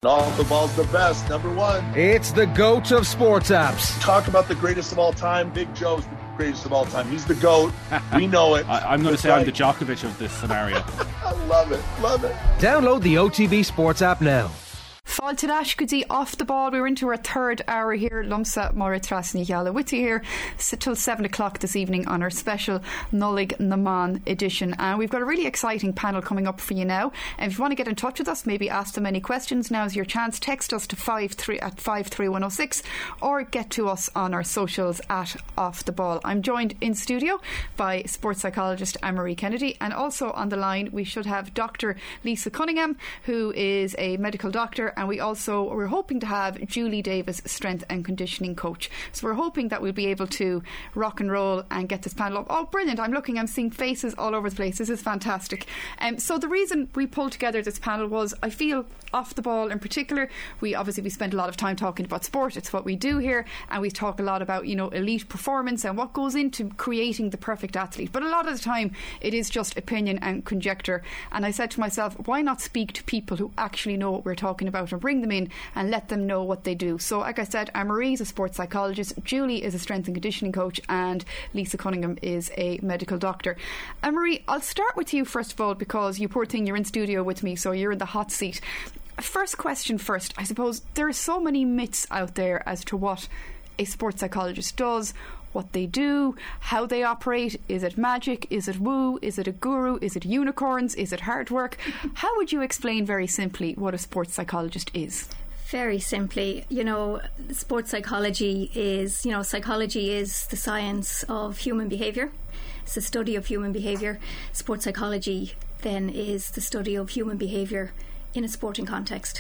Off the Ball's the best, number one. It's the GOAT of sports apps. Talk about the greatest of all time. Big Joe's the greatest of all time. He's the GOAT. We know it. I'm going to say I'm the Djokovic of this scenario. I love it. Love it. Download the OTB Sports app now. Fáilte Ashkudi off the ball. We're into our third hour here. Lumsa Moritras Nihala with you here till 7 o'clock this evening on our special Nullig Naman edition. And we've got a really exciting panel coming up for you now. And if you want to get in touch with us, maybe ask them any questions, now's your chance. Text us to 53106 or get to us on our socials at Off the Ball. I'm joined in studio by sports psychologist Anne-Marie Kennedy, and also on the line we should have Dr. Lisa Cunningham, who is a medical doctor, and we're hoping to have Julie Davis, strength and conditioning coach. So we're hoping that we'll be able to rock and roll and get this panel up. Oh, brilliant. I'm seeing faces all over the place. This is fantastic. So the reason we pulled together this panel was, I feel, Off the Ball in particular, we spend a lot of time talking about sport. It's what we do here, and we talk a lot about, elite performance and what goes into creating the perfect athlete. But a lot of the time it is just opinion and conjecture. And I said to myself, why not speak to people who actually know what we're talking about, or bring them in and let them know what they do. So like I said, Anne-Marie is a sports psychologist, Julie is a strength and conditioning coach, and Lisa Cunningham is a medical doctor. Anne-Marie, I'll start with you first of all, because you poor thing, you're in studio with me, so you're in the hot seat. First question first, I suppose there are so many myths out there as to what a sports psychologist does, what they do, how they operate. Is it magic? Is it woo? Is it a guru? Is it unicorns? Is it hard work? How would you explain very simply what a sports psychologist is? Very simply, sports psychology is, psychology is the science of human behaviour. It's the study of human behaviour. Sports psychology then is the study of human behaviour in a sporting context.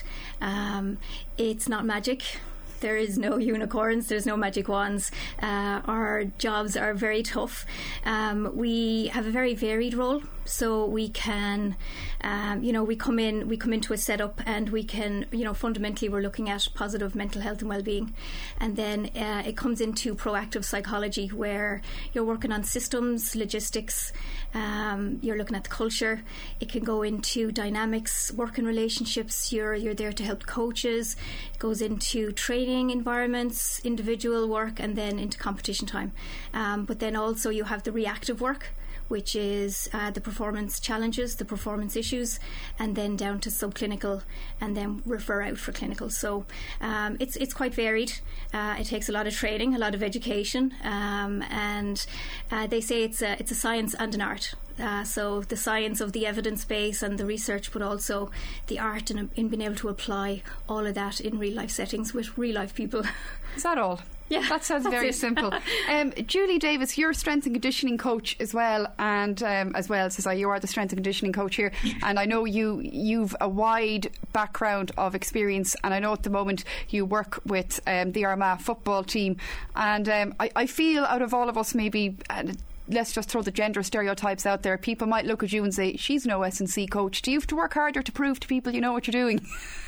It's not magic. There is no unicorns, there's no magic wands. Our jobs are very tough. We have a very varied role, so we can, we come into a setup, and we can, fundamentally we're looking at positive mental health and well-being, and then it comes into proactive psychology, where you're working on systems, logistics, you're looking at the culture. It can go into dynamics, working relationships. You're there to help coaches. It goes into training environments, individual work, and then into competition time. But then also you have the reactive work, which is the performance challenges, the performance issues, and then down to subclinical, and then refer out for clinical. So it's quite varied. It takes a lot of training, a lot of education, and they say it's a science and an art. So the science of the evidence base and the research, but also the art in being able to apply all of that in real life settings with real life people. Is that all? Yeah, that sounds very simple. Julie Davis, you're a strength and conditioning coach as well, and you are the strength and conditioning coach here. And I know you've a wide background of experience, and I know at the moment you work with the Armagh football team. And I feel out of all of us, maybe. Let's just throw the gender stereotypes out there. People might look at you and say, she's no S&C coach. Do you have to work harder to prove to people you know what you're doing?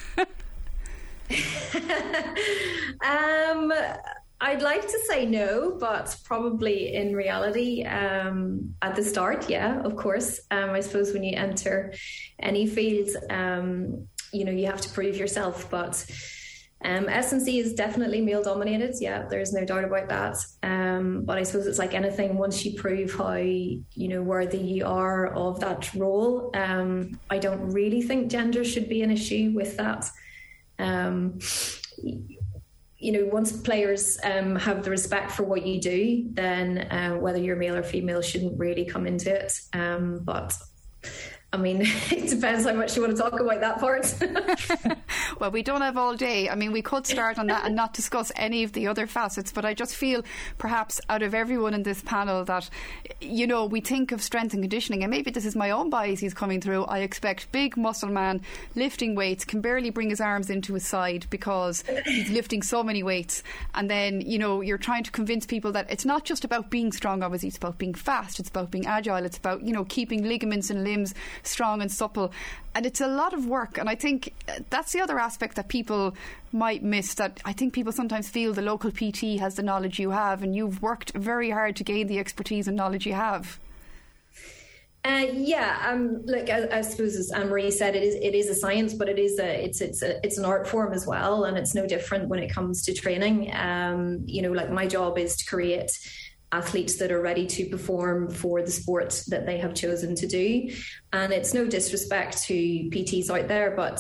I'd like to say no, but probably in reality, at the start, yeah, of course. I suppose when you enter any field, you have to prove yourself, but S&C is definitely male dominated. Yeah, there's no doubt about that. But I suppose it's like anything, once you prove how, worthy you are of that role, I don't really think gender should be an issue with that. Once players have the respect for what you do, then whether you're male or female shouldn't really come into it. But I mean, it depends how much you want to talk about that part. Well, we don't have all day. I mean, we could start on that and not discuss any of the other facets, but I just feel perhaps out of everyone in this panel that, we think of strength and conditioning, and maybe this is my own biases coming through. I expect big muscle man lifting weights, can barely bring his arms into his side because he's lifting so many weights. And then, you're trying to convince people that it's not just about being strong, obviously, it's about being fast, it's about being agile, it's about, keeping ligaments and limbs strong and supple. And it's a lot of work, and I think that's the other aspect that people might miss, that I think people sometimes feel the local PT has the knowledge you have, and you've worked very hard to gain the expertise and knowledge you have. Look, I suppose as Anne-Marie said, it is a science, but it's an art form as well, and it's no different when it comes to training. Like my job is to create athletes that are ready to perform for the sport that they have chosen to do, and it's no disrespect to PTs out there, but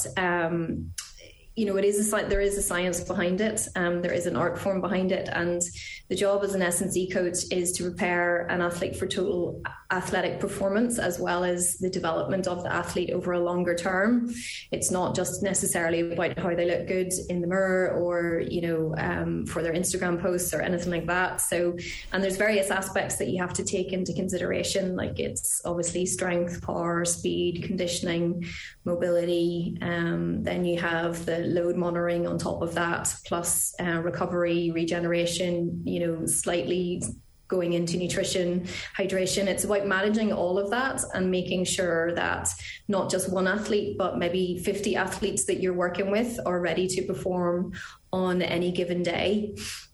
there is a science behind it. There is an art form behind it, and the job as an S&C coach is to prepare an athlete for total athletic performance, as well as the development of the athlete over a longer term. It's not just necessarily about how they look good in the mirror or for their Instagram posts or anything like that. So, and there's various aspects that you have to take into consideration, like it's obviously strength, power, speed, conditioning, mobility. Then you have the load monitoring on top of that, plus recovery, regeneration, slightly going into nutrition, hydration. It's about managing all of that and making sure that not just one athlete, but maybe 50 athletes that you're working with are ready to perform on any given day.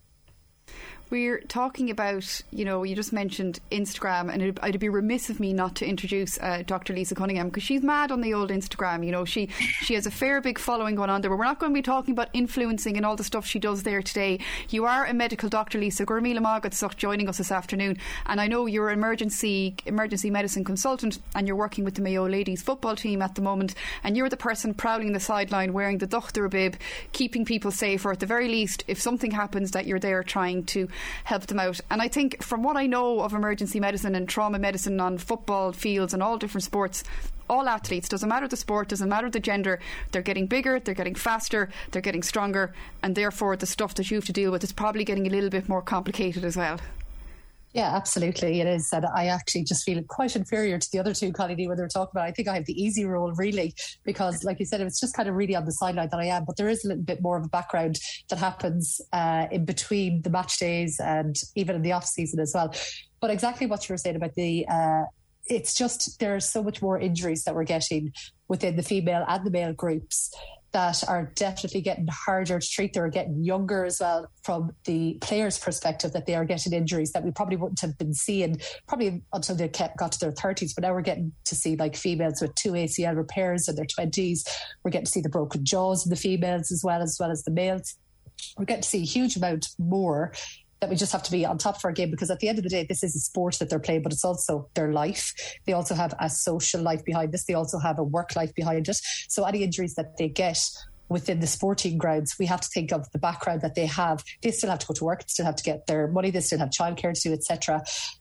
We're talking about, you just mentioned Instagram, and it'd be remiss of me not to introduce Dr. Lisa Cunningham, because she's mad on the old Instagram. She has a fair big following going on there, but we're not going to be talking about influencing and all the stuff she does there today. You are a medical doctor, Lisa. Gurmila Magatsuk joining us this afternoon, and I know you're an emergency medicine consultant, and you're working with the Mayo ladies football team at the moment, and you're the person prowling the sideline wearing the Dochther bib, keeping people safe, or at the very least, if something happens, that you're there trying to help them out. And I think from what I know of emergency medicine and trauma medicine on football fields and all different sports, all athletes, doesn't matter the sport, doesn't matter the gender, they're getting bigger, they're getting faster, they're getting stronger, and therefore the stuff that you have to deal with is probably getting a little bit more complicated as well. Yeah, absolutely it is. And I actually just feel quite inferior to the other two, Colleen, when they're talking about. I think I have the easy role, really, because like you said, it's just kind of really on the sideline that I am. But there is a little bit more of a background that happens in between the match days and even in the off season as well. But exactly what you were saying about it's just there's so much more injuries that we're getting within the female and the male groups that are definitely getting harder to treat. They're getting younger as well, from the players' perspective, that they are getting injuries that we probably wouldn't have been seeing probably until they got to their 30s. But now we're getting to see like females with 2 ACL repairs in their 20s. We're getting to see the broken jaws in the females as well as the males. We're getting to see a huge amount more that we just have to be on top of our game, because at the end of the day, this is a sport that they're playing, but it's also their life. They also have a social life behind this. They also have a work life behind it. So any injuries that they get within the sporting grounds, we have to think of the background that they have. They still have to go to work, they still have to get their money, they still have childcare to do, etc.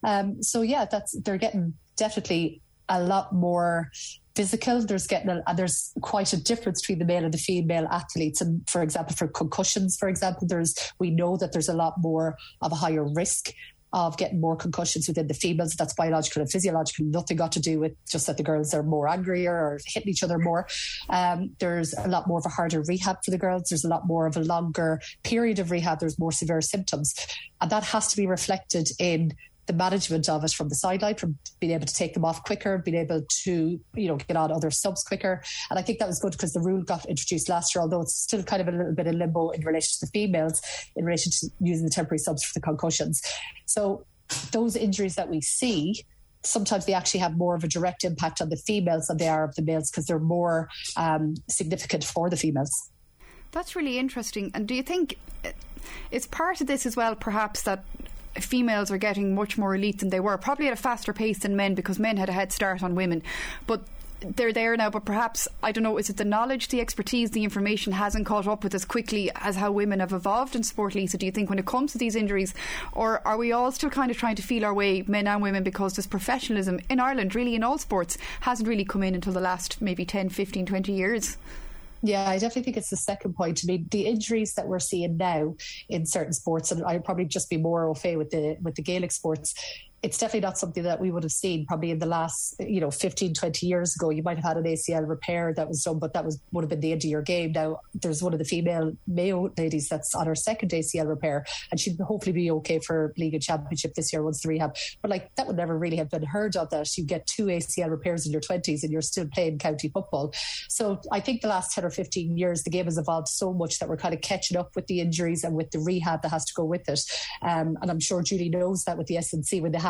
They're getting definitely a lot more physical. There's quite a difference between the male and the female athletes. And for example, for concussions, we know that there's a lot more of a higher risk of getting more concussions within the females. That's biological and physiological, nothing got to do with just that the girls are more angrier or hitting each other more. There's a lot more of a harder rehab for the girls. There's a lot more of a longer period of rehab. There's more severe symptoms. And that has to be reflected in the management of it from the sideline, from being able to take them off quicker, being able to, get on other subs quicker. And I think that was good because the rule got introduced last year, although it's still kind of a little bit in limbo in relation to the females, in relation to using the temporary subs for the concussions. So those injuries that we see, sometimes they actually have more of a direct impact on the females than they are of the males, because they're more significant for the females. That's really interesting. And do you think it's part of this as well, perhaps, that females are getting much more elite than they were, probably at a faster pace than men, because men had a head start on women, but they're there now. But perhaps, I don't know, is it the knowledge, the expertise, the information hasn't caught up with as quickly as how women have evolved in sport, Lisa, do you think, when it comes to these injuries? Or are we all still kind of trying to feel our way, men and women, because this professionalism in Ireland, really in all sports, hasn't really come in until the last maybe 10, 15, 20 years? Yeah, I definitely think it's the second point. I mean, the injuries that we're seeing now in certain sports, and I'd probably just be more au fait with the Gaelic sports, it's definitely not something that we would have seen probably in the last, 15, 20 years ago. You might have had an ACL repair that was done, but that would have been the end of your game. Now, there's one of the female Mayo ladies that's on her second ACL repair, and she'd hopefully be okay for League and Championship this year once the rehab. But that would never really have been heard of, that you get 2 ACL repairs in your 20s and you're still playing county football. So I think the last 10 or 15 years, the game has evolved so much that we're kind of catching up with the injuries and with the rehab that has to go with it. And I'm sure Julie knows that with the S&C, when they have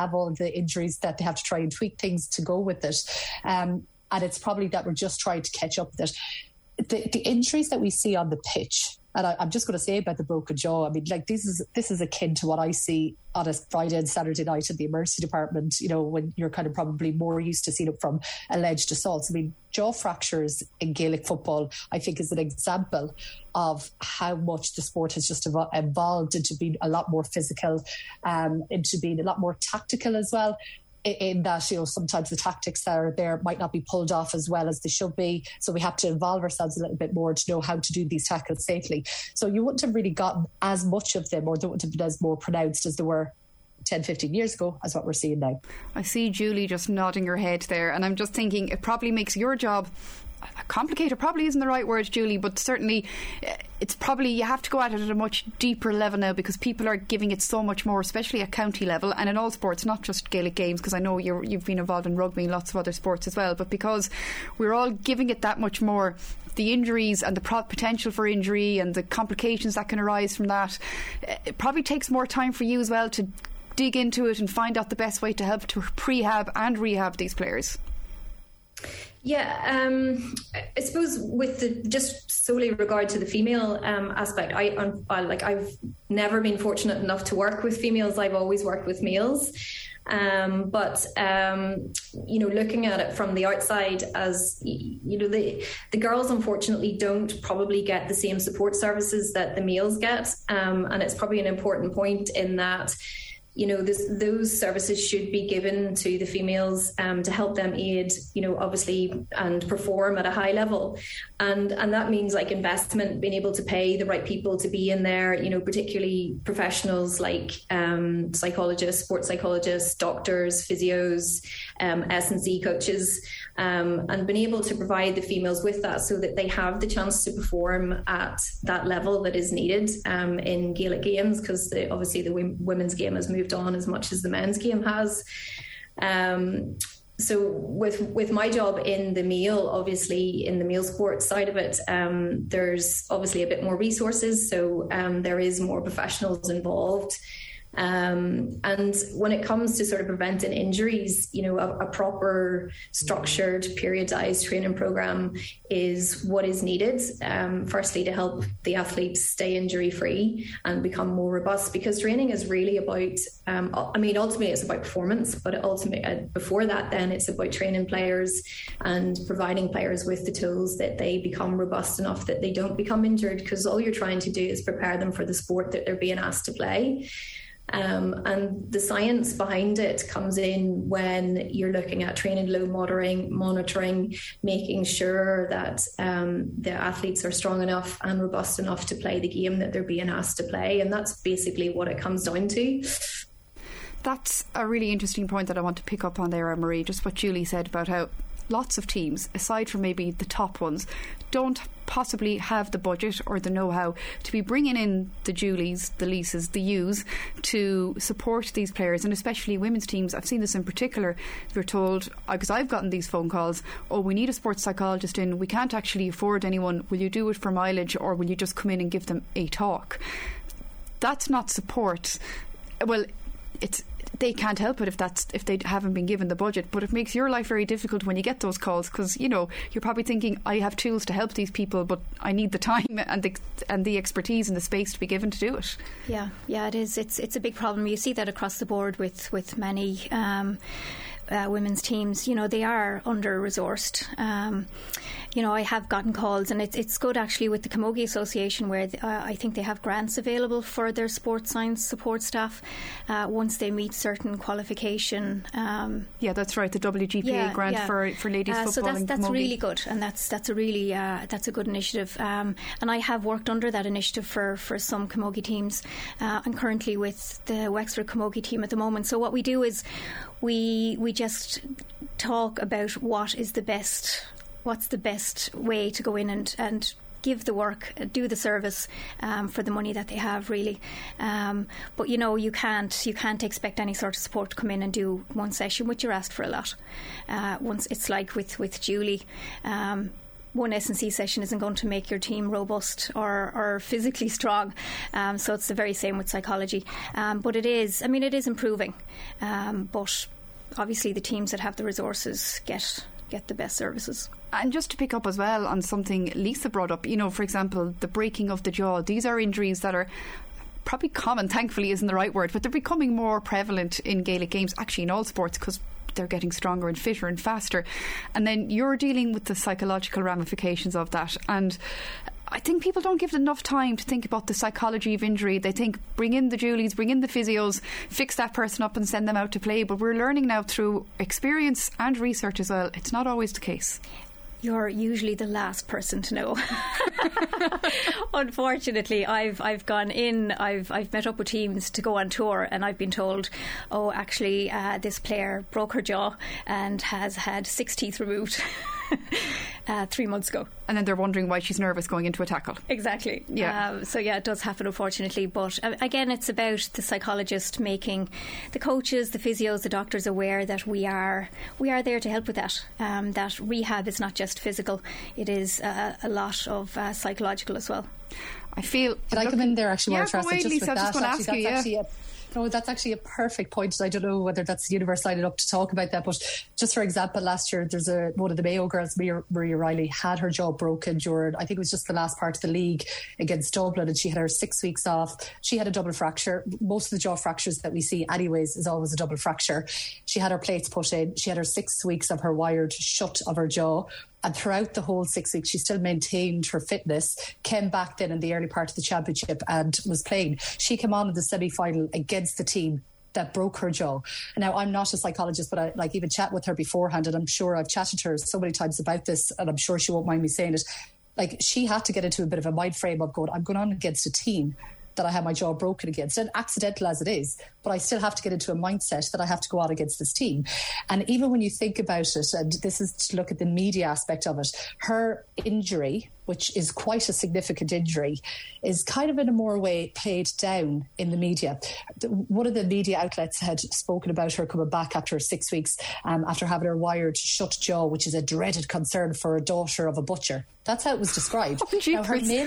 have all the injuries that they have to try and tweak things to go with it. And it's probably that we're just trying to catch up with it. The injuries that we see on the pitch, and I'm just going to say about the broken jaw, I mean, like this is akin to what I see on a Friday and Saturday night in the emergency department, you know, when you're kind of probably more used to seeing it from alleged assaults. I mean, jaw fractures in Gaelic football, I think, is an example of how much the sport has just evolved into being a lot more physical, into being a lot more tactical as well. In that, you know, sometimes the tactics that are there might not be pulled off as well as they should be. So we have to involve ourselves a little bit more to know how to do these tackles safely. So you wouldn't have really gotten as much of them, or they wouldn't have been as more pronounced as they were 10, 15 years ago, as what we're seeing now. I see Julie just nodding her head there, and I'm just thinking it probably makes your job complicated. Probably isn't the right word, Julie, but certainly it's probably, you have to go at it at a much deeper level now, because people are giving it so much more, especially at county level and in all sports, not just Gaelic games, because I know you've been involved in rugby and lots of other sports as well, but because we're all giving it that much more, the injuries and the potential for injury and the complications that can arise from that, it probably takes more time for you as well to dig into it and find out the best way to help to prehab and rehab these players. Yeah, I suppose with the just solely regard to the female aspect, I've never been fortunate enough to work with females. I've always worked with males. But you know, looking at it from the outside, as you know, the girls unfortunately don't probably get the same support services that the males get, and it's probably an important point in that, you know, those services should be given to the females to help them aid, you know, obviously, and perform at a high level. And that means like investment, being able to pay the right people to be in there, you know, particularly professionals like psychologists, sports psychologists, doctors, physios, S&C coaches, and being able to provide the females with that so that they have the chance to perform at that level that is needed in Gaelic games, because obviously the women's game has moved on as much as the men's game has. So with my job in the male, obviously in the male sports side of it, there's obviously a bit more resources, so there is more professionals involved. And when it comes to sort of preventing injuries, you know, a proper structured periodized training program is what is needed, firstly to help the athletes stay injury free and become more robust, because training is really about ultimately it's about performance, but ultimately before that then it's about training players and providing players with the tools that they become robust enough that they don't become injured, because all you're trying to do is prepare them for the sport that they're being asked to play. And the science behind it comes in when you're looking at training load monitoring, making sure that the athletes are strong enough and robust enough to play the game that they're being asked to play. And that's basically what it comes down to. That's a really interesting point that I want to pick up on there, Anne-Marie, just what Julie said about how lots of teams, aside from maybe the top ones, don't possibly have the budget or the know-how to be bringing in the Julies, the Lises, the U's to support these players, and especially women's teams. I've seen this in particular. We're told, because I've gotten these phone calls, oh, we need a sports psychologist in, we can't actually afford anyone, will you do it for mileage, or will you just come in and give them a talk? That's not support. Well, they can't help it if they haven't been given the budget, but it makes your life very difficult when you get those calls, because you know you're probably thinking, I have tools to help these people, but I need the time and the expertise and the space to be given to do it. Yeah, it is. It's a big problem. You see that across the board with many women's teams. You know, they are under-resourced. You know, I have gotten calls, and it's good actually with the Camogie Association, where I think they have grants available for their sports science support staff once they meet certain qualification. Yeah, that's right, the WGPA grant for ladies football. So that's Camogie. really good, and that's a really that's a good initiative. And I have worked under that initiative for some Camogie teams. I'm currently with the Wexford Camogie team at the moment. So what we do is we just talk about what's the best way to go in and give the work, do the service for the money that they have, really. But you know, you can't expect any sort of support to come in and do one session, which you're asked for a lot. Once it's like with Julie. one S&C session isn't going to make your team robust or physically strong. So it's the very same with psychology. But it is improving. But obviously the teams that have the resources get the best services. And just to pick up as well on something Lisa brought up, for example, the breaking of the jaw. These are injuries that are probably common, thankfully isn't the right word, but they're becoming more prevalent in Gaelic games, actually in all sports, because they're getting stronger and fitter and faster. And then you're dealing with the psychological ramifications of that. And I think people don't give it enough time to think about the psychology of injury. They think, bring in the Julies, bring in the physios, fix that person up and send them out to play. But we're learning now through experience and research as well, it's not always the case. You're usually the last person to know. Unfortunately, I've gone in, I've met up with teams to go on tour, and I've been told, oh, actually, this player broke her jaw and has had 6 teeth removed 3 months ago. And then they're wondering why she's nervous going into a tackle. Exactly. Yeah. So yeah, it does happen, unfortunately. But again, it's about the psychologist making the coaches, the physios, the doctors aware that we are there to help with that. That rehab is not just physical; it is a lot of psychological as well. I feel. Can I come in there actually? Yeah, go away, Lisa. I was just going to ask you. Yeah. No, that's actually a perfect point. I don't know whether that's the universe lining up to talk about that, but just for example, last year there's one of the Mayo girls, Maria Riley, had her jaw broken during, I think it was just the last part of the league against Dublin, and she had her 6 weeks off. She had a double fracture. Most of the jaw fractures that we see anyways is always a double fracture. She had her plates put in. She had her 6 weeks of her wired shut of her jaw. And throughout the whole 6 weeks, she still maintained her fitness, came back then in the early part of the championship and was playing. She came on in the semi-final against the team that broke her jaw. Now, I'm not a psychologist, but I even chat with her beforehand, and I'm sure I've chatted to her so many times about this, and I'm sure she won't mind me saying it. Like, she had to get into a bit of a mind frame of going, I'm going on against a team that I had my jaw broken against, and accidental as it is, but I still have to get into a mindset that I have to go out against this team. And even when you think about it, and this is to look at the media aspect of it, her injury, which is quite a significant injury, is kind of in a more way played down in the media. One of the media outlets had spoken about her coming back after 6 weeks, after having her wired shut jaw, which is a dreaded concern for a daughter of a butcher. That's how it was described. Now,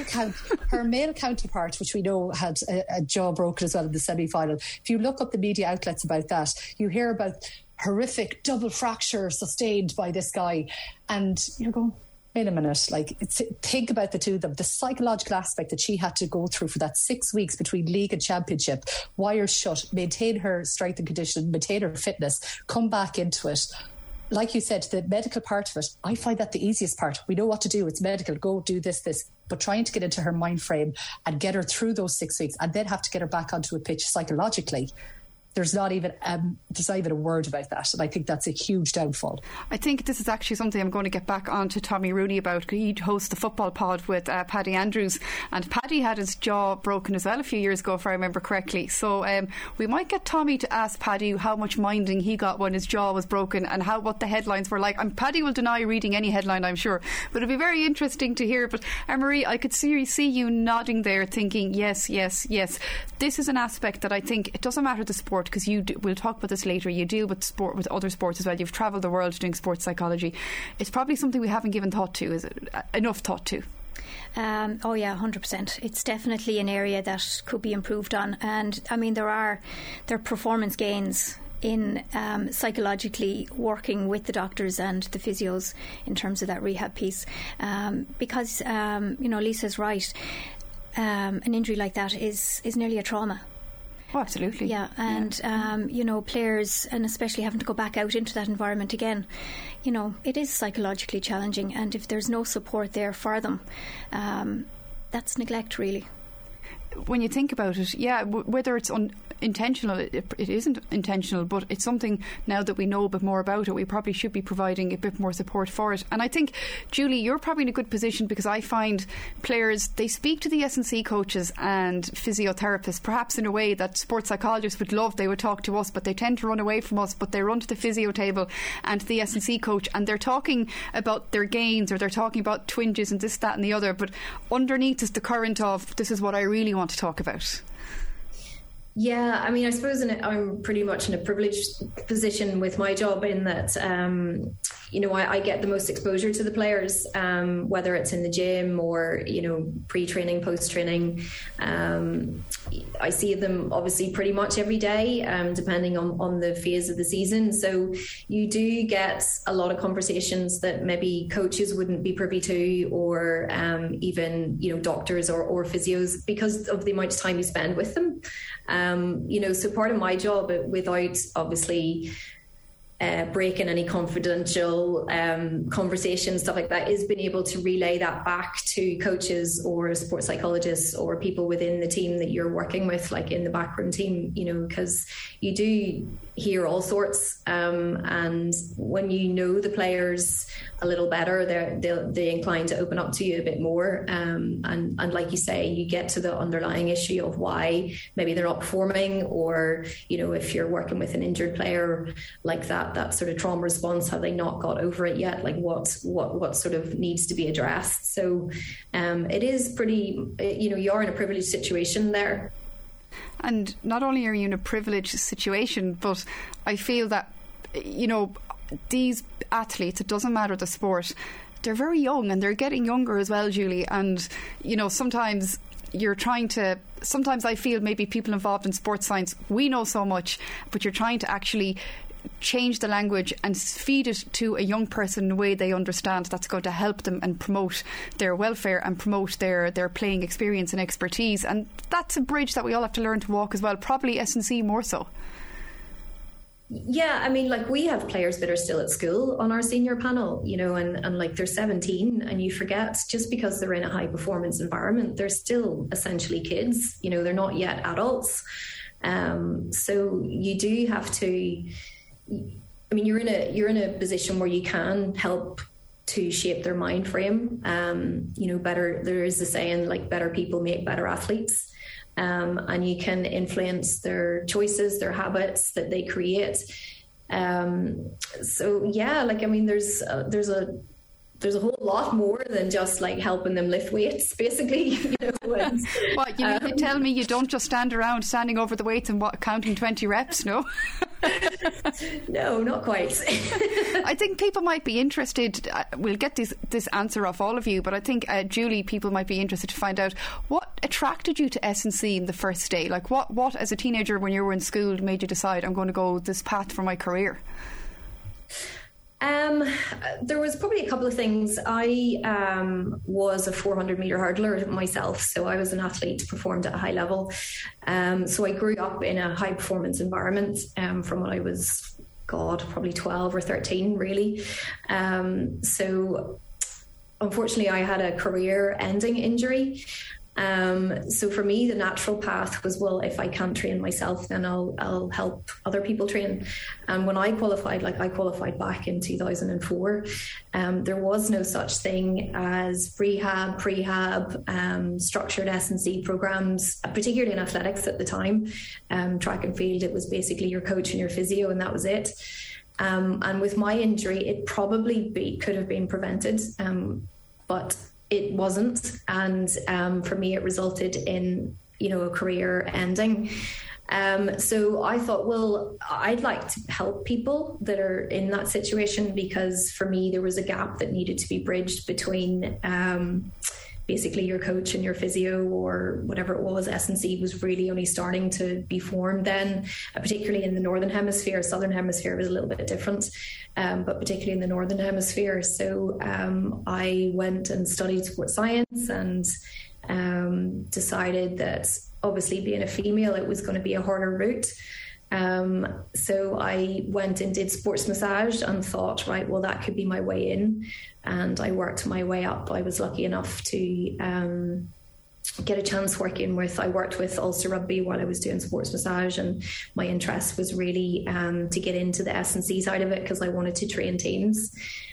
her male counterpart, which we know had a jaw broken as well in the semi-final, if you look up the media outlets about that, you hear about horrific double fracture sustained by this guy, and you're going, wait a minute, think about the two of them. The psychological aspect that she had to go through for that 6 weeks between league and championship, wired shut, maintain her strength and condition, maintain her fitness, come back into it. Like you said, the medical part of it, I find that the easiest part. We know what to do. It's medical. Go do this. But trying to get into her mind frame and get her through those 6 weeks and then have to get her back onto a pitch psychologically, there's not even a word about that, and I think that's a huge downfall. I think this is actually something I'm going to get back on to Tommy Rooney about. He hosts the football pod with Paddy Andrews, and Paddy had his jaw broken as well a few years ago, if I remember correctly. So we might get Tommy to ask Paddy how much minding he got when his jaw was broken and what the headlines were like. And Paddy will deny reading any headline, I'm sure, but it'd be very interesting to hear. But Marie, I could see you nodding there, thinking yes. This is an aspect that I think it doesn't matter the sport, because we'll talk about this later, you deal with sport, with other sports as well, you've travelled the world doing sports psychology. It's probably something we haven't given thought to, is it? Enough thought to? Oh yeah, 100%. It's definitely an area that could be improved on, and I mean there are performance gains in psychologically working with the doctors and the physios in terms of that rehab piece, because Lisa's right, an injury like that is nearly a trauma. Oh, absolutely. Yeah, and players, and especially having to go back out into that environment again, it is psychologically challenging, and if there's no support there for them, that's neglect, really. When you think about it, whether it's intentional, it isn't intentional, but it's something now that we know a bit more about it, we probably should be providing a bit more support for it. And I think, Julie, you're probably in a good position, because I find players, they speak to the S&C coaches and physiotherapists perhaps in a way that sports psychologists would love. They would talk to us, but they tend to run away from us, but they run to the physio table and to the S&C coach, and they're talking about their gains, or they're talking about twinges and this, that and the other, but underneath is the current of, this is what I really want to talk about. Yeah, I mean, I suppose I'm pretty much in a privileged position with my job, in that I get the most exposure to the players, whether it's in the gym or, pre-training, post-training. I see them obviously pretty much every day, depending on the phase of the season. So you do get a lot of conversations that maybe coaches wouldn't be privy to, or even, doctors or physios, because of the amount of time you spend with them. So part of my job, without obviously breaking any confidential conversations, stuff like that, is being able to relay that back to coaches or sports psychologists or people within the team that you're working with, like in the backroom team, because you do hear all sorts, and when you know the players a little better, they're inclined to open up to you a bit more, and like you say, you get to the underlying issue of why maybe they're not performing, or if you're working with an injured player like that sort of trauma response, have they not got over it yet, like what sort of needs to be addressed. So it is pretty, you are in a privileged situation there. And not only are you in a privileged situation, but I feel that, these athletes, it doesn't matter the sport, they're very young and they're getting younger as well, Julie. And, sometimes I feel maybe people involved in sports science, we know so much, but you're trying to actually change the language and feed it to a young person in a way they understand, that's going to help them and promote their welfare and promote their playing experience and expertise. And that's a bridge that we all have to learn to walk as well, probably S&C more so. Yeah, I mean, like, we have players that are still at school on our senior panel, and like they're 17, and you forget, just because they're in a high performance environment, they're still essentially kids, they're not yet adults. So you do have to, I mean, you're in a position where you can help to shape their mind frame. Better, there is a saying, like, better people make better athletes. And you can influence their choices, their habits that they create. So yeah, like, I mean, there's a whole lot more than just like helping them lift weights, basically. What, you mean to tell me you don't just stand around standing over the weights and counting 20 reps, no? No, not quite. I think people might be interested, we'll get this answer off all of you, but I think, Julie, people might be interested to find out what attracted you to S&C in the first day. Like, what as a teenager when you were in school made you decide, I'm going to go this path for my career? There was probably a couple of things. I was a 400-metre hurdler myself, so I was an athlete, performed at a high level. So I grew up in a high-performance environment from when I was, probably 12 or 13, really. So unfortunately, I had a career-ending injury. So for me, the natural path was, well, if I can't train myself, then I'll help other people train. And when I qualified, I qualified back in 2004, there was no such thing as rehab, prehab, structured S&C programs, particularly in athletics at the time. Track and field, it was basically your coach and your physio, and that was it. And with my injury, it probably could have been prevented, but it wasn't, and for me it resulted in a career ending. So I thought, well, I'd like to help people that are in that situation, because for me there was a gap that needed to be bridged between basically your coach and your physio, or whatever it was. S&C was really only starting to be formed then, particularly in the Northern Hemisphere. Southern Hemisphere was a little bit different, but particularly in the Northern Hemisphere. So I went and studied sports science, and decided that obviously being a female, it was going to be a harder route. So I went and did sports massage and thought, right, well, that could be my way in. And I worked my way up. I was lucky enough to get a chance I worked with Ulster Rugby while I was doing sports massage, and my interest was really to get into the S&C side of it, because I wanted to train teams.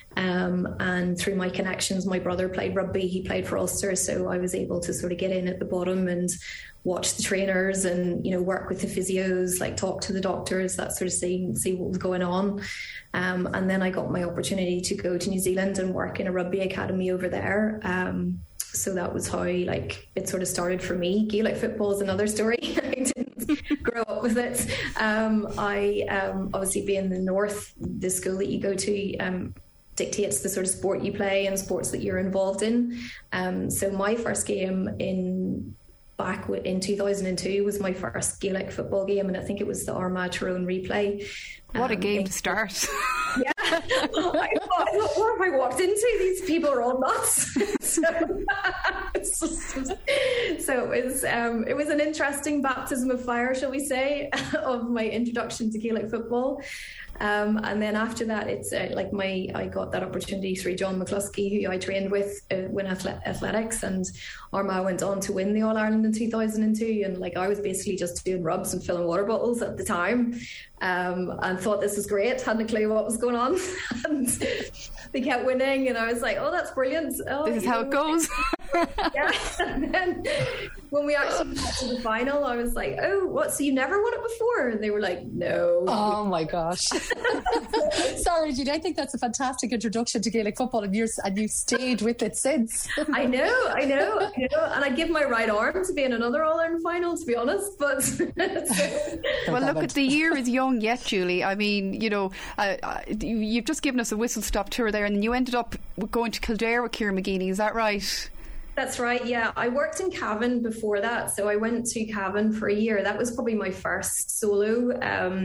And through my connections, my brother played rugby, he played for Ulster, so I was able to sort of get in at the bottom and watch the trainers and work with the physios, like talk to the doctors, that sort of thing, see what was going on. And then I got my opportunity to go to New Zealand and work in a rugby academy over there. So that was how it sort of started for me. Gaelic football is another story. I didn't grow up with it. I obviously, being in the north, the school that you go to, dictates the sort of sport you play and sports that you're involved in. So my first game back in 2002 was my first Gaelic football game, and I think it was the Armagh Tyrone replay. What a game to start. Yeah. I thought, what have I walked into? These people are all nuts. So it was an interesting baptism of fire, shall we say, of my introduction to Gaelic football. And then after that, it's I got that opportunity through John McCluskey, who I trained with when athletics, and Armagh went on to win the All Ireland in 2002. And I was basically just doing rubs and filling water bottles at the time, and thought this was great. Hadn't a clue what was going on, and they kept winning, and I was like, "Oh, that's brilliant! Oh, this is how it goes." Yeah. And then when we actually got to the final, I was like, "Oh, what? So you never won it before?" And they were like, "No." Oh my gosh! Sorry, Judy. I think that's a fantastic introduction to Gaelic football, and you stayed with it since. I know, and I give my right arm to be in another All Ireland final, to be honest. But well, look, the year is young yet, Julie. I mean, you've just given us a whistle-stop tour there, and you ended up going to Kildare with Ciarán McGeeney. Is that right? That's right, yeah. I worked in Cavan before that, so I went to Cavan for a year. That was probably my first solo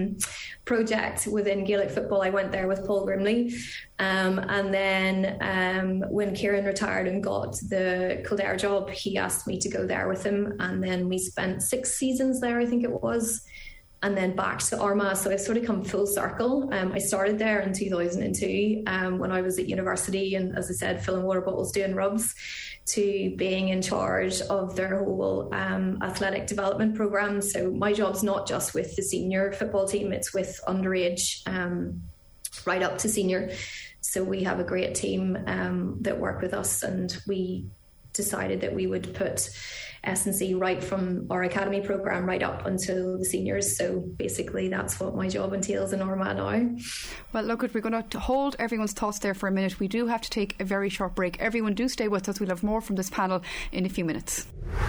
project within Gaelic football. I went there with Paul Grimley. And then when Ciarán retired and got the Kildare job, he asked me to go there with him. And then we spent 6 seasons there, I think it was, and then back to Armagh. So I've sort of come full circle. I started there in 2002 when I was at university, and as I said, filling water bottles, doing rubs, to being in charge of their whole athletic development program. So my job's not just with the senior football team, it's with underage right up to senior. So we have a great team that work with us, and we decided that we would put S&C right from our academy program right up until the seniors. So basically that's what my job entails in Armagh now. Well, look, we're going to hold everyone's thoughts there for a minute. We do have to take a very short break. Everyone do stay with us. We'll have more from this panel in a few minutes.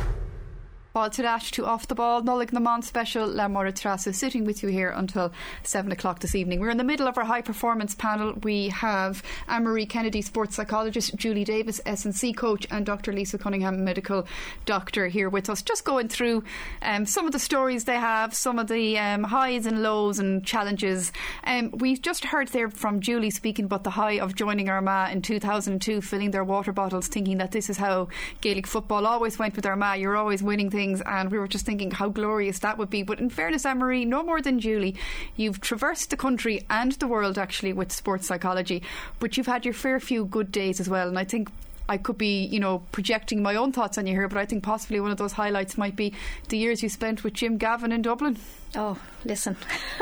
Ball to dash to Off the Ball, Nollaig na Mán special. Laura Trasso sitting with you here until 7 o'clock this evening. We're in the middle of our high performance panel. We have Anne-Marie Kennedy, sports psychologist, Julie Davis, S&C coach, and Dr. Lisa Cunningham, medical doctor, here with us, just going through some of the stories they have, some of the highs and lows and challenges. We've just heard there from Julie speaking about the high of joining Armagh in 2002, filling their water bottles, thinking that this is how Gaelic football always went with Armagh. You're always winning things, and we were just thinking how glorious that would be. But in fairness, Anne-Marie, no more than Julie, you've traversed the country and the world actually with sports psychology, but you've had your fair few good days as well. And I think I could be, projecting my own thoughts on you here, but I think possibly one of those highlights might be the years you spent with Jim Gavin in Dublin. Oh, listen,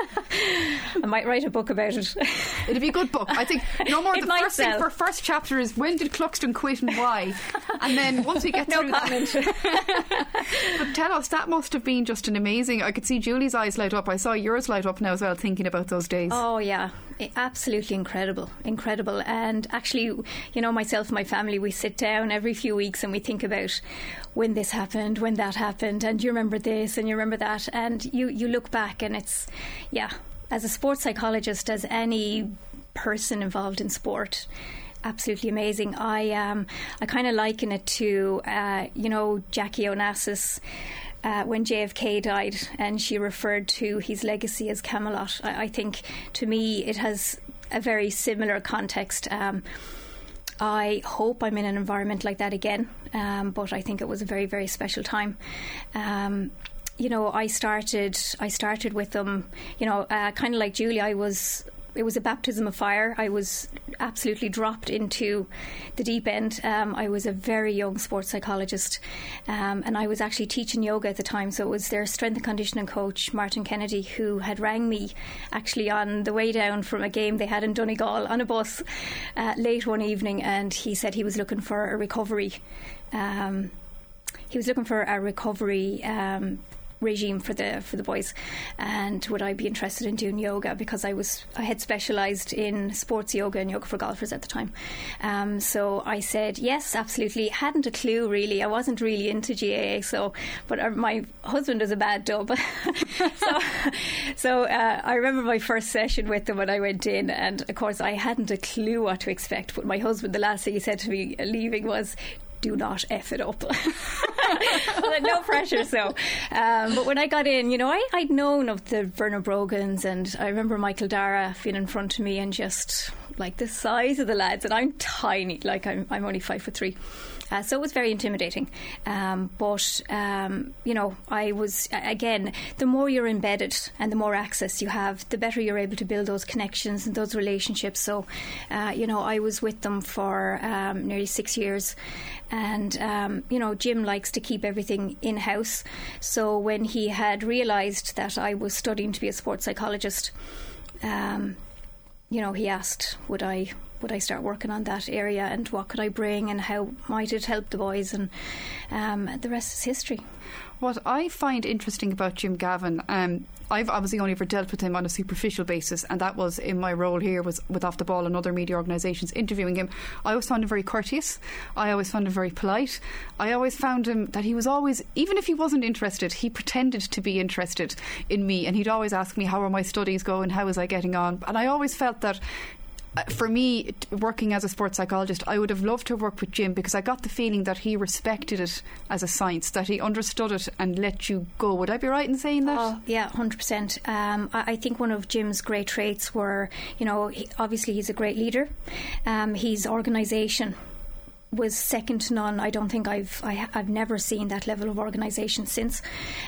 I might write a book about it. It'd be a good book. I think no more. The first thing for first chapter is when did Cluxton quit and why, and then once we get through that. But tell us, that must have been just an amazing. I could see Julie's eyes light up. I saw yours light up now as well, thinking about those days. Oh yeah, absolutely incredible. And actually, myself and my family, we sit down every few weeks and we think about when this happened, when that happened, and you remember this and you remember that, and you look back, and it's, as a sports psychologist, as any person involved in sport, absolutely amazing. I kind of liken it to Jackie Onassis when JFK died, and she referred to his legacy as Camelot. I think, to me, it has a very similar context. I hope I'm in an environment like that again, but I think it was a very, very special time. I started with them, kind of like Julie. It was a baptism of fire. I was absolutely dropped into the deep end. I was a very young sports psychologist, and I was actually teaching yoga at the time. So it was their strength and conditioning coach, Martin Kennedy, who had rang me actually on the way down from a game they had in Donegal on a bus late one evening, and he said he was looking for a recovery. regime for the boys, and would I be interested in doing yoga, because I had specialised in sports yoga and yoga for golfers at the time. So I said yes, absolutely. Hadn't a clue really. I wasn't really into GAA, but my husband is a bad dub. so I remember my first session with them when I went in, and of course I hadn't a clue what to expect, but my husband, the last thing he said to me leaving was, do not F it up. No pressure. But when I got in, I'd known of the Bernard Brogans, and I remember Michael Dara being in front of me, and just like the size of the lads, and I'm tiny, like I'm only 5'3". So it was very intimidating. But I was, again, the more you're embedded and the more access you have, the better you're able to build those connections and those relationships. So, I was with them for nearly 6 years. And, Jim likes to keep everything in-house. So when he had realised that I was studying to be a sports psychologist, he asked, would I start working on that area, and what could I bring, and how might it help the boys, and the rest is history. What I find interesting about Jim Gavin, I've obviously only ever dealt with him on a superficial basis, and that was in my role here was with Off the Ball and other media organisations interviewing him. I always found him very courteous. I always found him very polite. I always found him that he was always, even if he wasn't interested, he pretended to be interested in me, and he'd always ask me, how are my studies going, how was I getting on? And I always felt that for me, working as a sports psychologist, I would have loved to work with Jim, because I got the feeling that he respected it as a science, that he understood it and let you go. Would I be right in saying that? Oh, yeah, 100%. I think one of Jim's great traits were, obviously he's a great leader. His organisation was second to none. I don't think I've never seen that level of organisation since.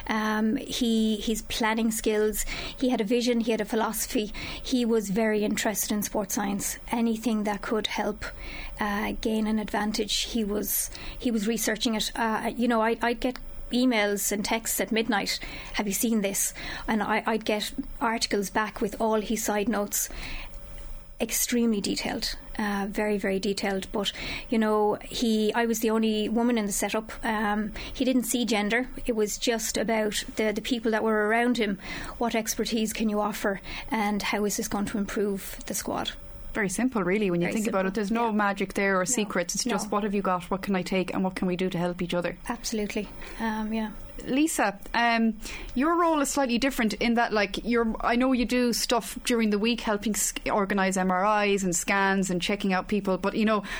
His planning skills, he had a vision, he had a philosophy. He was very interested in sports science. Anything that could help gain an advantage, he was researching it. I'd get emails and texts at midnight, have you seen this? And I'd get articles back with all his side notes, extremely detailed, very, very detailed. But I was the only woman in the setup. He didn't see gender. It was just about the people that were around him. What expertise can you offer, and how is this going to improve the squad? Very simple, really, when you think about it. There's no magic there or secrets. It's just, what have you got, what can I take, and what can we do to help each other? Absolutely. Lisa, your role is slightly different in that, I know you do stuff during the week helping organise MRIs and scans and checking out people, but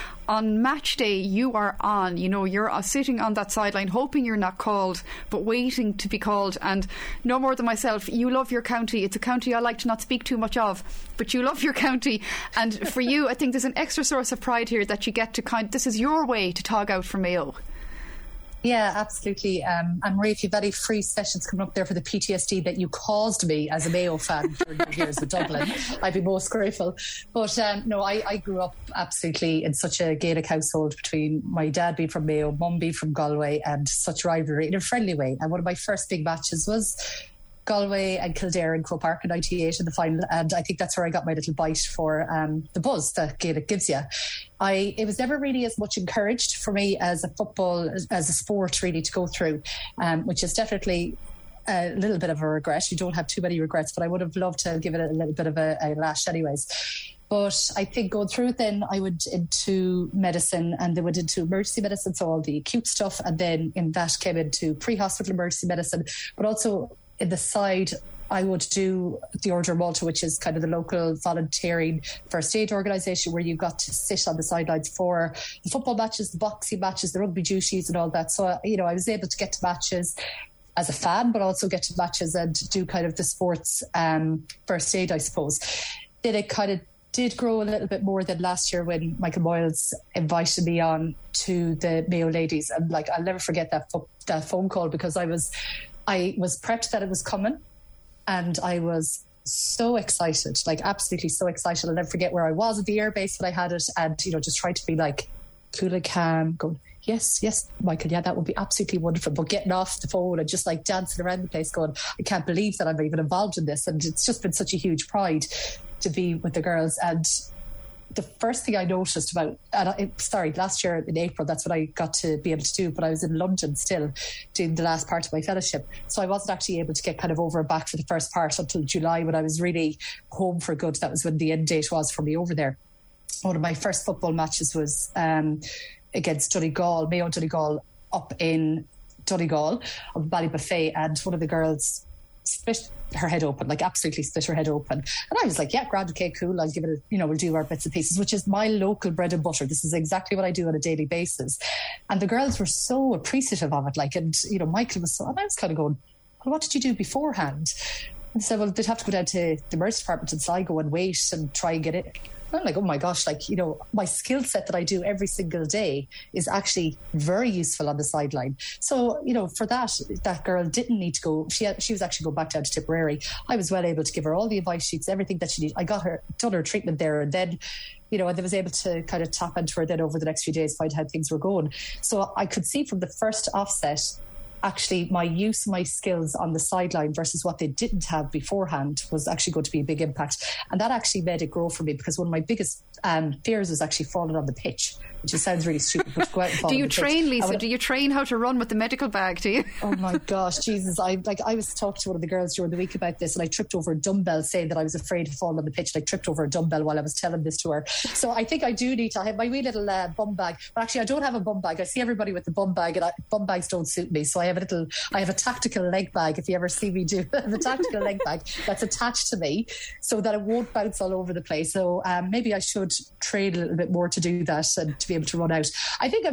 on match day you are on, you're sitting on that sideline hoping you're not called, but waiting to be called. And no more than myself, you love your county. It's a county I like to not speak too much of, but you love your county, and for you I think there's an extra source of pride here that you get to this is your way to tog out for Mayo. Yeah, absolutely. And Marie, if you've any free sessions coming up there for the PTSD that you caused me as a Mayo fan during your years with Dublin, I'd be most grateful. But I grew up absolutely in such a Gaelic household, between my dad being from Mayo, mum being from Galway, and such rivalry in a friendly way. And one of my first big matches was Galway and Kildare in Croke Park in 98 in the final, and I think that's where I got my little bite for the buzz that Gaelic gives you. It was never really as much encouraged for me as a football, as a sport really to go through, which is definitely a little bit of a regret. You don't have too many regrets, but I would have loved to give it a little bit of a lash anyways. But I think going through it, then I went into medicine, and then went into emergency medicine, so all the acute stuff, and then in that came into pre-hospital emergency medicine, but also in the side I would do the Order of Malta, which is kind of the local volunteering first aid organisation, where you got to sit on the sidelines for the football matches, the boxing matches, the rugby duties and all that. So, I was able to get to matches as a fan, but also get to matches and do kind of the sports first aid, I suppose. Then it kind of did grow a little bit more than last year when Michael Moyles invited me on to the Mayo Ladies. And I'll never forget that phone call, because I was prepped that it was coming, and I was so excited, absolutely so excited. I'll never forget where I was at the airbase when I had it, and just trying to be cool and calm, going, yes, Michael, yeah, that would be absolutely wonderful. But getting off the phone and just dancing around the place going, I can't believe that I'm even involved in this. And it's just been such a huge pride to be with the girls. And the first thing I noticed about, last year in April, that's what I got to be able to do, but I was in London still doing the last part of my fellowship. So I wasn't actually able to get kind of over and back for the first part until July, when I was really home for good. That was when the end date was for me over there. One of my first football matches was against Donegal, Mayo Donegal, up in Donegal, of Ballybuffet, and one of the girls split her head open, like absolutely split her head open. And I was like, yeah, grand, okay, cool, I'll give it we'll do our bits and pieces, which is my local bread and butter. This is exactly what I do on a daily basis. And the girls were so appreciative of it, and Michael was and I was kind of going, well, what did you do beforehand? And so, well, they'd have to go down to the emergency department in Sligo and wait and try and get it. I'm like, oh my gosh, my skill set that I do every single day is actually very useful on the sideline. So, for that girl didn't need to go. She was actually going back down to Tipperary. I was well able to give her all the advice sheets, everything that she needed. I got her, done her treatment there, and then, and I was able to kind of tap into her then over the next few days, find how things were going. So I could see from the first offset, actually my use of my skills on the sideline versus what they didn't have beforehand was actually going to be a big impact. And that actually made it grow for me, because one of my biggest fears was actually falling on the pitch, which just sounds really stupid, but to go out and fall Do you on the train, pitch. Lisa? Do you train how to run with the medical bag, do you? Oh my gosh, Jesus. I was talking to one of the girls during the week about this, and I tripped over a dumbbell, saying that I was afraid to fall on the pitch, and I tripped over a dumbbell while I was telling this to her. So I think I do need to have my wee little bum bag. But actually, I don't have a bum bag. I see everybody with the bum bag, and bum bags don't suit me. So I have a tactical leg bag. If you ever see me do, I have a tactical leg bag that's attached to me so that it won't bounce all over the place. So maybe I should train a little bit more to do that and to be able to run out. I think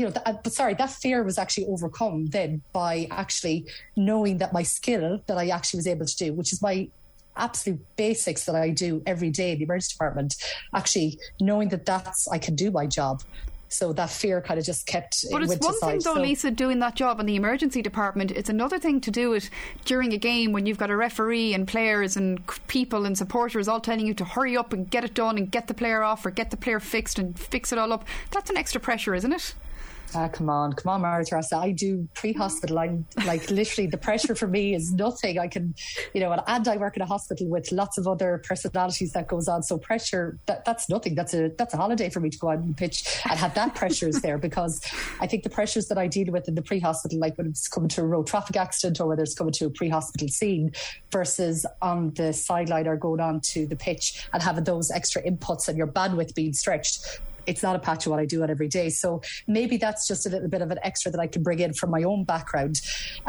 that fear was actually overcome then by actually knowing that my skill that I actually was able to do, which is my absolute basics that I do every day in the emergency department, actually knowing that I can do my job. So that fear kind of just kept. But it's one thing, though, Lisa, doing that job in the emergency department. It's another thing to do it during a game when you've got a referee and players and people and supporters all telling you to hurry up and get it done and get the player off or get the player fixed and fix it all up. That's an extra pressure, isn't it? Come on, Mara-Theresa. I do pre-hospital. I'm like, literally, the pressure for me is nothing. I can, and I work in a hospital with lots of other personalities that goes on. So pressure, that's nothing. That's a holiday for me to go out on the pitch and have that pressure is there, because I think the pressures that I deal with in the pre-hospital, like when it's coming to a road traffic accident or whether it's coming to a pre-hospital scene, versus on the sideline or going on to the pitch and having those extra inputs and your bandwidth being stretched. It's not a patch of what I do on every day. So maybe that's just a little bit of an extra that I can bring in from my own background.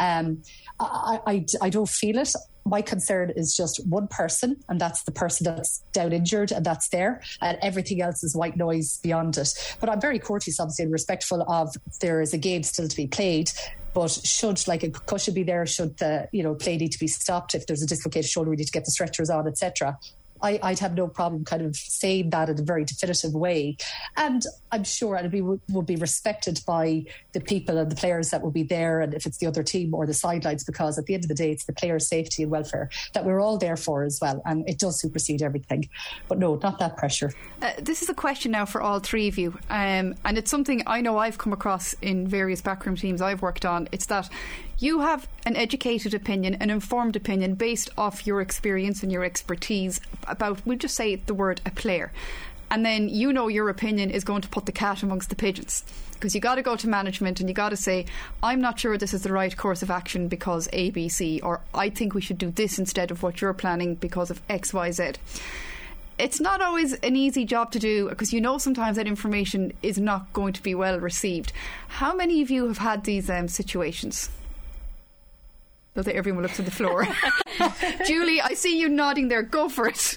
I don't feel it. My concern is just one person, and that's the person that's down injured, and that's there, and everything else is white noise beyond it. But I'm very courteous, obviously, and respectful of there is a game still to be played. But should like a concussion be there, should the play need to be stopped, if there's a dislocated shoulder, we need to get the stretchers on, etc. I'd have no problem kind of saying that in a very definitive way. And I'm sure it will be respected by the people and the players that will be there, and if it's the other team or the sidelines, because at the end of the day, it's the players' safety and welfare that we're all there for as well. And it does supersede everything. But no, not that pressure. This is a question now for all three of you. And it's something I know I've come across in various backroom teams I've worked on. It's that you have an educated opinion, an informed opinion based off your experience and your expertise about, we'll just say the word, a player. And then your opinion is going to put the cat amongst the pigeons, because you got to go to management and you got to say, I'm not sure this is the right course of action because A, B, C, or I think we should do this instead of what you're planning because of X, Y, Z. It's not always an easy job to do, because sometimes that information is not going to be well received. How many of you have had these situations? Not that everyone looks at the floor. Julie, I see you nodding there. Go for it.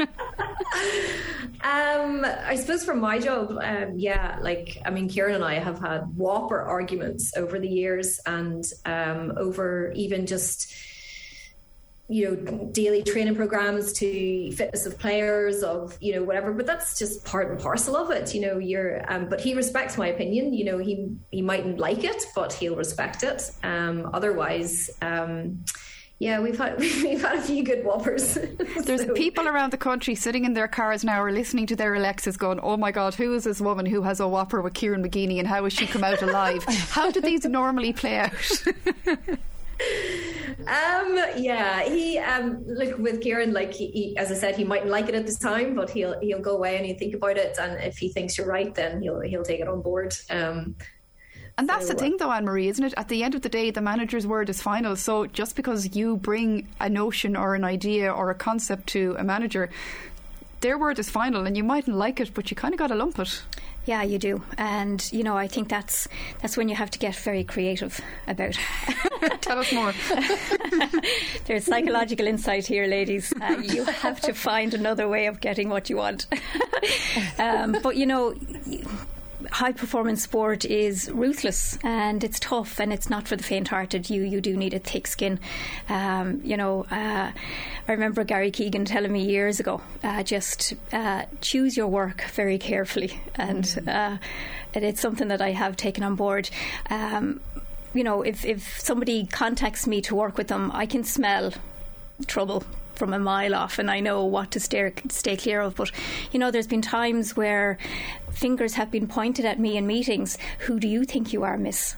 I suppose for my job, Kieran and I have had whopper arguments over the years, and over even just daily training programs to fitness of players, of whatever. But that's just part and parcel of it. But he respects my opinion. He mightn't like it, but he'll respect it. Otherwise, we've had a few good whoppers. There's people around the country sitting in their cars now or listening to their Alexas going, oh my God, who is this woman who has a whopper with Kieran McGeeney, and how has she come out alive? How do these normally play out? He look with Kieran, like he, as I said, he mightn't like it at this time, but he'll go away and he'll think about it, and if he thinks you're right, then he'll take it on board. And that's the thing though, Anne-Marie, isn't it? At the end of the day, the manager's word is final. So just because you bring a notion or an idea or a concept to a manager, their word is final, and you mightn't like it, but you kind of got to lump it. Yeah, you do. And, I think that's when you have to get very creative about it. Tell us more. There's psychological insight here, ladies. You have to find another way of getting what you want. But, high performance sport is ruthless and it's tough and it's not for the faint-hearted. You do need a thick skin. I remember Gary Keegan telling me years ago, just choose your work very carefully, and it's something that I have taken on board. If somebody contacts me to work with them, I can smell trouble from a mile off, and I know what to stay clear of. But there's been times where fingers have been pointed at me in meetings. Who do you think you are, miss?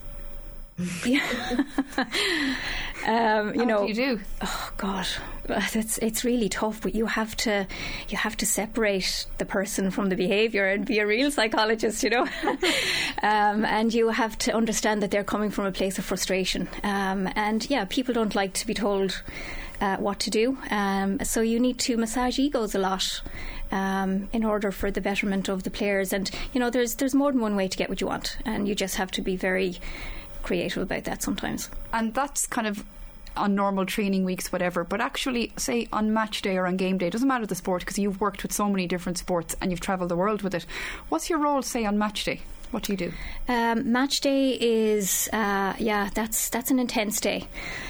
What do you do? Oh God, it's really tough. But you have to separate the person from the behaviour and be a real psychologist, and you have to understand that they're coming from a place of frustration. People don't like to be told what to do, so you need to massage egos a lot in order for the betterment of the players. And there's more than one way to get what you want, and you just have to be very creative about that sometimes. And that's kind of on normal training weeks, whatever, but actually say on match day or on game day, it doesn't matter the sport, because you've worked with so many different sports and you've travelled the world with it. What's your role, say, on match day? What do you do? Match day is that's an intense day.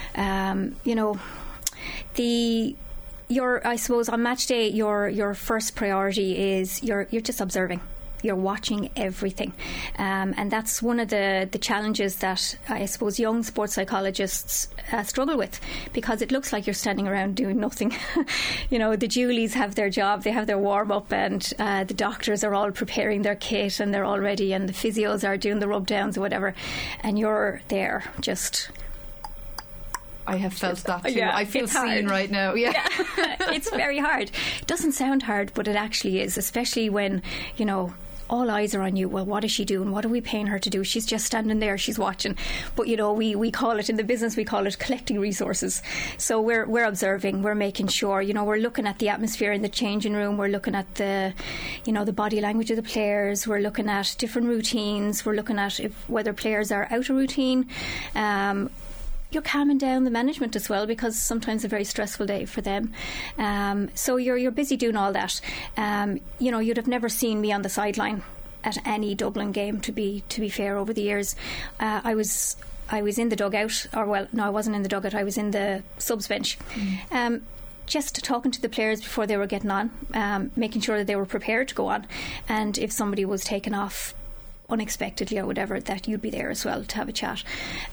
I suppose on match day your first priority is you're just observing. You're watching everything, and that's one of the challenges that I suppose young sports psychologists struggle with, because it looks like you're standing around doing nothing. The Julies have their job, they have their warm up, and the doctors are all preparing their kit and they're all ready, and the physios are doing the rub downs or whatever, and you're there just. I have felt that too. Yeah, I feel seen right now. Yeah. It's very hard. It doesn't sound hard, but it actually is, especially when, all eyes are on you. Well, what is she doing? What are we paying her to do? She's just standing there, she's watching. But we call it, in the business, we call it collecting resources. So we're observing, we're making sure, we're looking at the atmosphere in the changing room, we're looking at the body language of the players, we're looking at different routines, we're looking at whether players are out of routine. You're calming down the management as well, because sometimes a very stressful day for them. So you're busy doing all that. You'd have never seen me on the sideline at any Dublin game, to be fair, over the years. I was in the dugout, I wasn't in the dugout, I was in the subs bench. Just talking to the players before they were getting on, making sure that they were prepared to go on, and if somebody was taken off unexpectedly or whatever, that you'd be there as well to have a chat.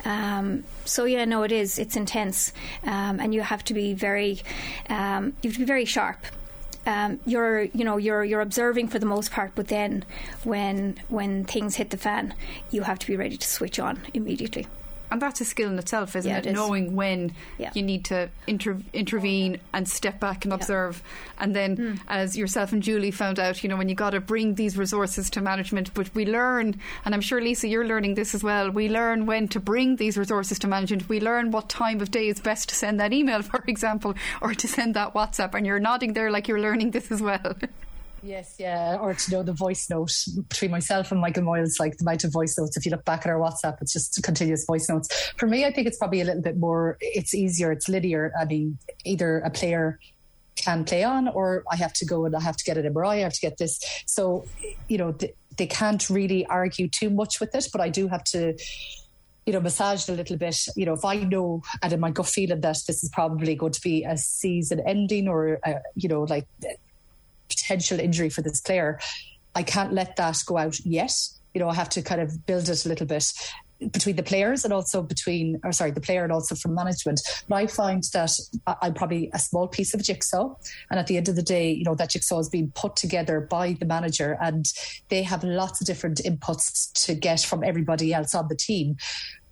It's intense, and you have to be very sharp. You're observing for the most part, but then when things hit the fan, you have to be ready to switch on immediately. And that's a skill in itself, isn't it? Knowing when you need to intervene and step back and observe. And then, as yourself and Julie found out, when you got to bring these resources to management. But we learn, and I'm sure, Lisa, you're learning this as well, we learn when to bring these resources to management. We learn what time of day is best to send that email, for example, or to send that WhatsApp. And you're nodding there like you're learning this as well. Yes, yeah, or to know the voice note between myself and Michael Moyles, like the amount of voice notes. If you look back at our WhatsApp, it's just continuous voice notes. For me, I think it's probably a little bit more, it's easier, it's linear. I mean, either a player can play on, or I have to go and I have to get an MRI, I have to get this. So, they can't really argue too much with it, but I do have to massage it a little bit. If I know, and in my gut feeling, that this is probably going to be a season ending or, potential injury for this player, I can't let that go out yet. I have to kind of build it a little bit between the players and also the player and also from management. But I find that I'm probably a small piece of jigsaw, and at the end of the day, that jigsaw is being put together by the manager, and they have lots of different inputs to get from everybody else on the team.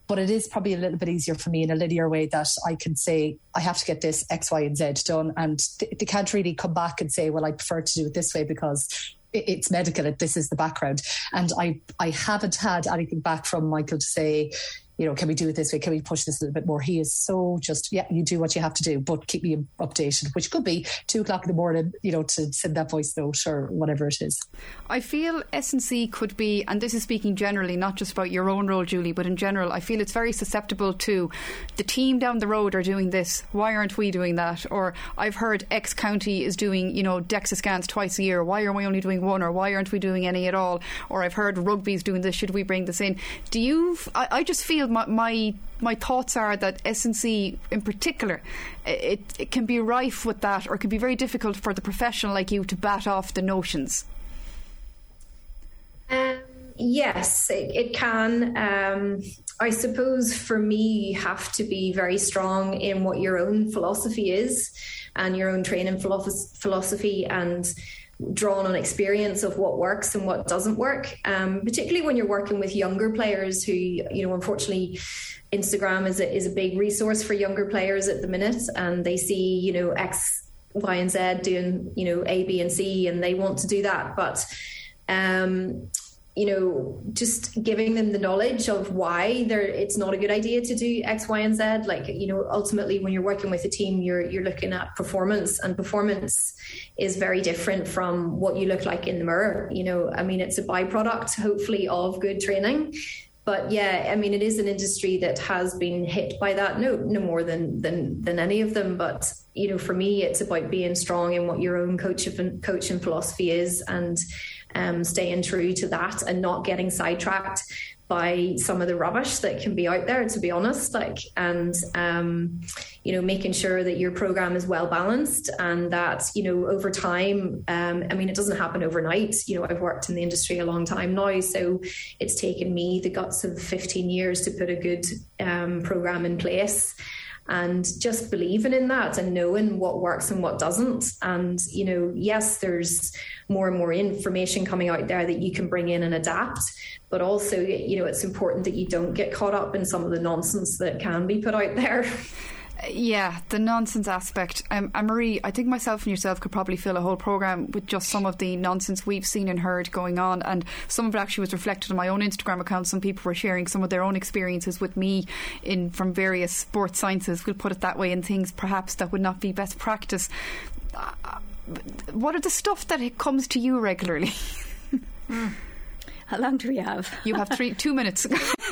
But it is probably a little bit easier for me in a linear way that I can say, I have to get this X, Y, and Z done. And they can't really come back and say, well, I prefer to do it this way because it's medical. This is the background. And I haven't had anything back from Michael to say, can we do it this way? Can we push this a little bit more? He is so just, you do what you have to do, but keep me updated, which could be 2:00 in the morning, to send that voice note or whatever it is. I feel S&C could be, and this is speaking generally, not just about your own role, Julie, but in general, I feel it's very susceptible to the team down the road are doing this. Why aren't we doing that? Or I've heard X county is doing, DEXA scans twice a year. Why are we only doing one? Or why aren't we doing any at all? Or I've heard rugby's doing this. Should we bring this in? I just feel my thoughts are that S&C in particular, it can be rife with that, or it can be very difficult for the professional like you to bat off the notions. Yes, it can. I suppose for me, you have to be very strong in what your own philosophy is and your own training philosophy, and drawn on experience of what works and what doesn't work, particularly when you're working with younger players who, unfortunately, Instagram is a big resource for younger players at the minute, and they see, X, Y, and Z doing, A, B, and C, and they want to do that. But, just giving them the knowledge of why it's not a good idea to do X, Y, and Z. Like, ultimately when you're working with a team, you're looking at performance, and performance is very different from what you look like in the mirror. It's a byproduct, hopefully, of good training. But it is an industry that has been hit by that, no more than any of them. But, for me, it's about being strong in what your own coaching philosophy is, and staying true to that, and not getting sidetracked by some of the rubbish that can be out there, to be honest, making sure that your program is well balanced, and that, over time, it doesn't happen overnight. I've worked in the industry a long time now, so it's taken me the guts of 15 years to put a good program in place. And just believing in that and knowing what works and what doesn't. And, yes, there's more and more information coming out there that you can bring in and adapt. But also, it's important that you don't get caught up in some of the nonsense that can be put out there. Yeah, the nonsense aspect. Marie, I think myself and yourself could probably fill a whole programme with just some of the nonsense we've seen and heard going on, and some of it actually was reflected on my own Instagram account. Some people were sharing some of their own experiences with me from various sports sciences, we'll put it that way, and things perhaps that would not be best practice. What are the stuff that comes to you regularly? How long do we have? You have 2 minutes.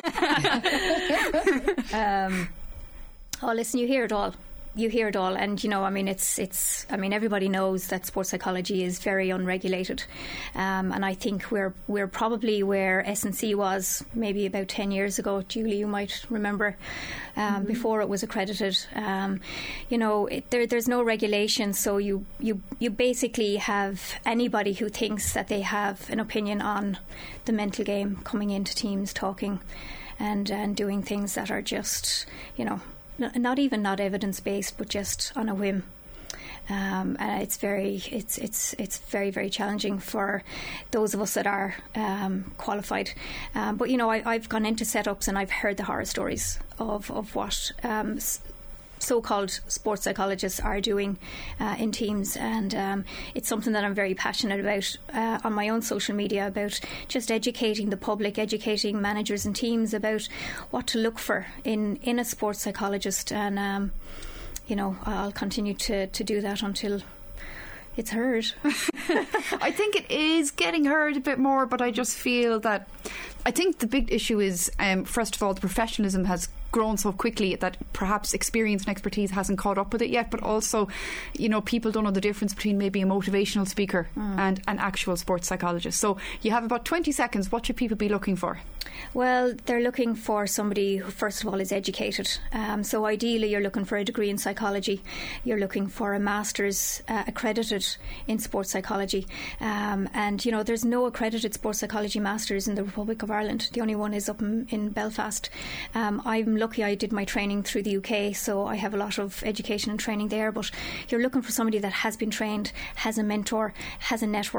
Oh, listen, you hear it all. And everybody knows that sports psychology is very unregulated, and I think we're probably where S&C was maybe about 10 years ago. Julie, you might remember, before it was accredited. There's no regulation, so you basically have anybody who thinks that they have an opinion on the mental game coming into teams, talking and doing things that are just, not evidence-based, but just on a whim. And it's very, very challenging for those of us that are qualified. But I've gone into setups and I've heard the horror stories of what so-called sports psychologists are doing in teams, and it's something that I'm very passionate about on my own social media, about just educating the public, educating managers and teams about what to look for in a sports psychologist, and I'll continue to do that until it's heard. I think it is getting heard a bit more, but I just feel that I think the big issue is, first of all, the professionalism has grown so quickly that perhaps experience and expertise hasn't caught up with it yet, but also, people don't know the difference between maybe a motivational speaker and an actual sports psychologist. So you have about 20 seconds. What should people be looking for? Well, they're looking for somebody who, first of all, is educated. So ideally, you're looking for a degree in psychology. You're looking for a master's accredited in sports psychology. And, there's no accredited sports psychology masters in the Republic of Ireland. The only one is up in Belfast. I'm lucky I did my training through the UK, so I have a lot of education and training there. But you're looking for somebody that has been trained, has a mentor, has a network,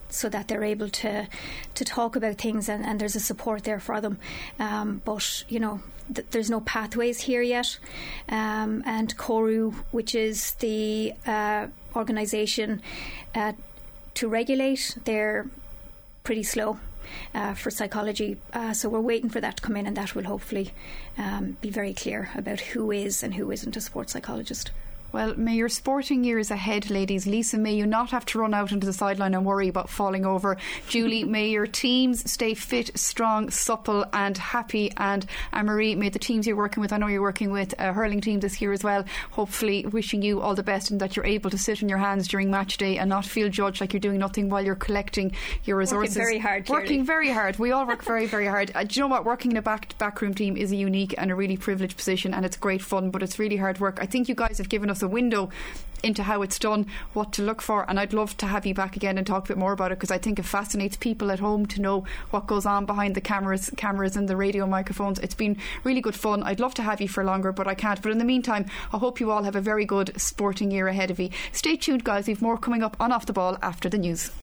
so that they're able to talk about things, and there's a support there for them. But there's no pathways here yet, and CORU, which is the organisation to regulate, they're pretty slow for psychology, so we're waiting for that to come in, and that will hopefully be very clear about who is and who isn't a sports psychologist. Well, may your sporting years ahead, ladies. Lisa, may you not have to run out into the sideline and worry about falling over. Julie, may your teams stay fit, strong, supple and happy. And Anne-Marie, may the teams you're working with, I know you're working with a hurling team this year as well, hopefully wishing you all the best, and that you're able to sit on your hands during match day and not feel judged like you're doing nothing while you're collecting your resources. Working very hard. Working very hard. We all work very, very hard. Do you know what? Working in a backroom team is a unique and a really privileged position, and it's great fun, but it's really hard work. I think you guys have given us a window into how it's done, what to look for, and I'd love to have you back again and talk a bit more about it, because I think it fascinates people at home to know what goes on behind the cameras and the radio microphones. It's been really good fun. I'd love to have you for longer, but I can't. But in the meantime, I hope you all have a very good sporting year ahead of you. Stay tuned, guys. We've more coming up on Off the Ball after the news.